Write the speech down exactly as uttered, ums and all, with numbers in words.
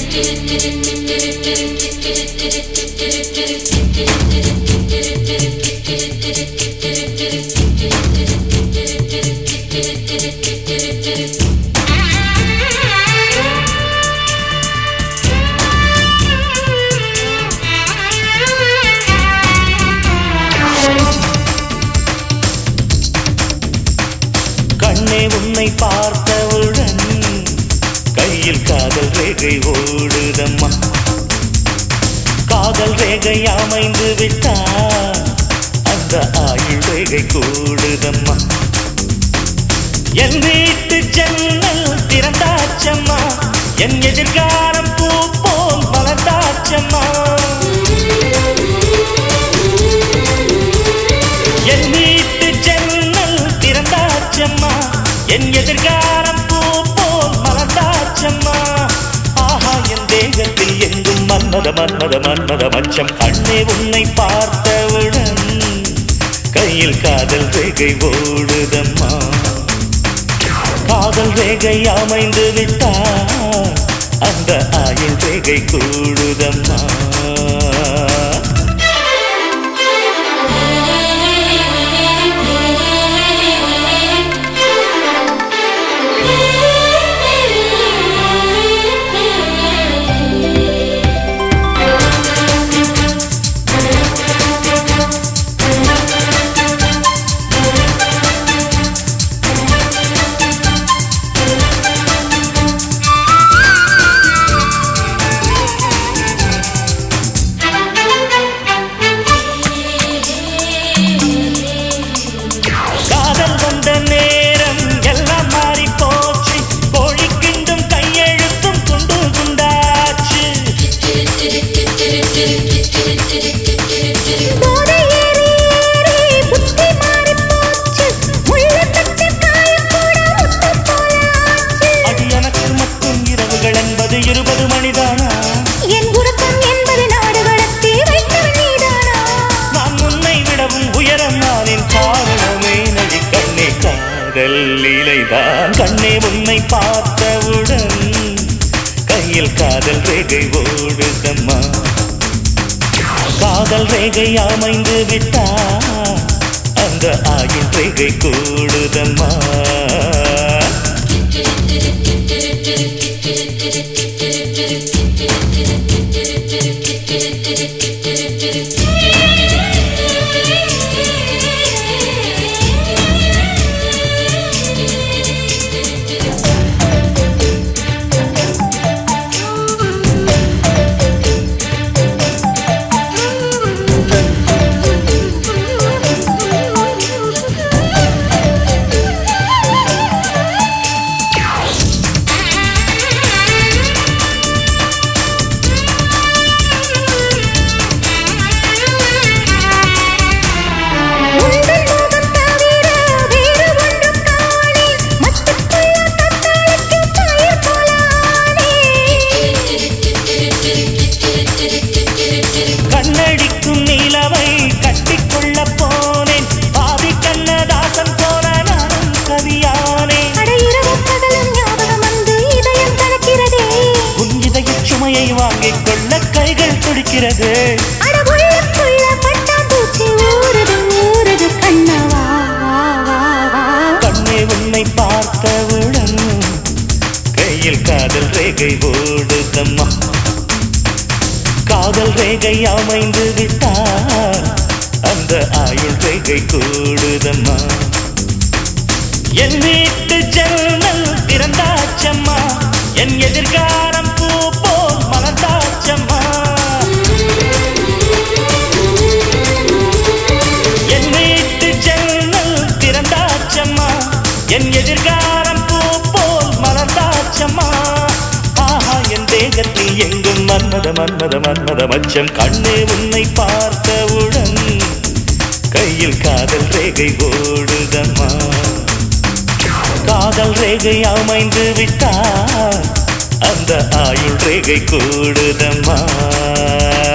கண்ணே உன்னை பார்த்தவுடன் கையில் காதல் ரேகை ஓடுதம்மா. காதல் ரேகை அமைந்து விட்டால் அந்த ஆயுள் ரேகை கூடுதம்மா. என் வீட்டு ஜன்னல் திறந்தாச்சம்மா, என் எதிர்காலம் பூ போல் மலர்ந்தாச்சம்மா. என் வீட்டு ஜன்னல் திறந்தாச்சம்மா, என் எதிர்காலம் பூ போல் மலர்ந்தாச்சம்மா. ஆஹா, என் தேகத்தில் எங்கும் மன்மத மன்மத மன்மத மச்சம். கண்ணே உன்னை பார்த்தவுடன் கையில் காதல் ரேகை ஓடுதம்மா. காதல் ரேகை அமைந்து விட்டால் அந்த ஆயுள் ரேகை கூடுதம்மா. இருபது மணிதானா என் உறக்கம் என்பது நாடுகளத்தை வைத்தவன் நீதானா. நான் முன்னை விடவும் உயரம் நானின் காரணமே நடி கண்ணே காதல் லீலைதான். கண்ணே உன்னை பார்த்தவுடன் கையில் காதல் ரேகை ஓடுதம்மா. காதல் ரேகை அமைந்து விட்டால் அந்த ஆயுள் ரேகை கூடுதம்மா. கண்ணடிக்கும் நிலவை கட்டிக்கொள்ள போனேன், பாதி கண்ணதாசன் போல நானும் கவியானே. ஞாபகம் வந்து இதயம் கலக்கிறதே, உன் இதய சுமையை வாங்கிக் கொள்ள கைகள் துடிக்கிறது. கண்ணே உன்னை பார்த்தவுடன் கையில் காதல் ரேகை ஓடுதம்மா. காதல் ரேகை அமைந்து விட்டால் அந்த ஆயுள் ரேகை கூடுதம்மா. என் வீட்டு ஜன்னல் திறந்தாச்சம்மா, என் எதிர்காலம் பூ போல் மலர்ந்தாச்சம்மா. என் வீட்டு ஜன்னல் திறந்தாச்சம்மா, என் எதிர்காலம் பூ போல் மலர்ந்தாச்சம்மா. ஆஹா, என் தேகத்தில் எங்கும் மன்மத மன்மத மன்மத மச்சம். கண்ணே உன்னை பார்த்தவுடன் கையில் காதல் ரேகை ஓடுதம்மா. காதல் ரேகை அமைந்து விட்டால் அந்த ஆயுள் ரேகை கூடுதம்மா.